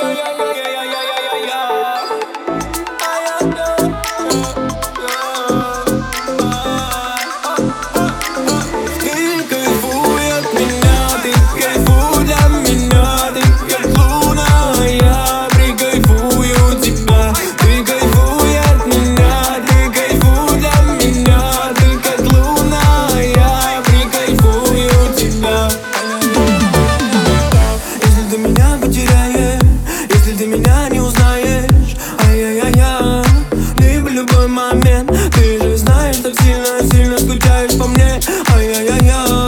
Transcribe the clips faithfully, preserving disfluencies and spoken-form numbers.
Ты же знаешь, так сильно, сильно скучаешь по мне. Ай-яй-яй-яй.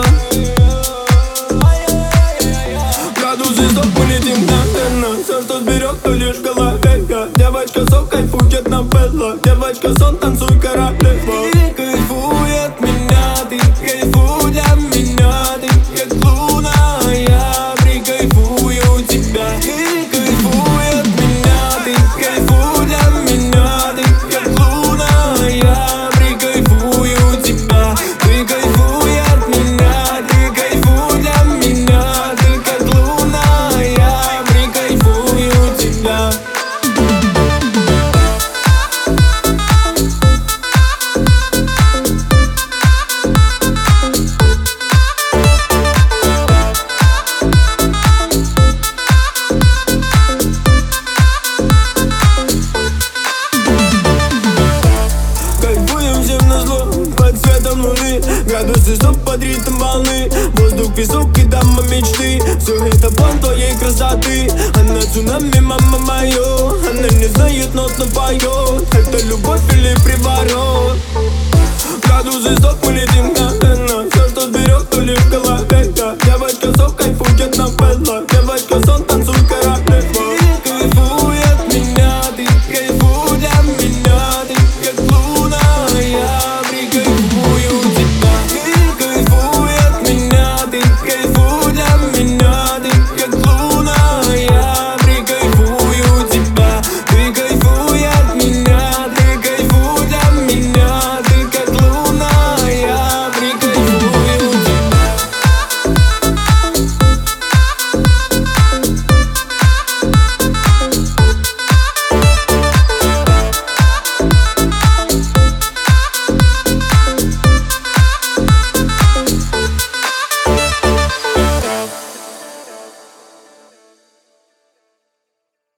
Градусы стоп, мы летим мгновенно. Все, что сберег, то лишь в голове. Я девочка, сок, кайфует на Белла. Девочка, сон, танцуй королева. Ты кайфуй от меня, ты кайфуй для меня. Ты как луна, я прикайфую тебя. Ты кайфуй от меня, ты кайфуй для меня. Ты как луна, я прикайфую тебя. Ты кайфуй от меня, ты кайфуй для меня. Ты как луна, я прикайфую тебя. Кайфуем всем назло, под светом луны. Градусы стоп под ритм волны. Воздух, песок и дама мечты. Все это план твоей красоты. Она цунами, мама моё. Она не знает нот, но поет. Это любовь или приворот. Градусы стоп, мы летим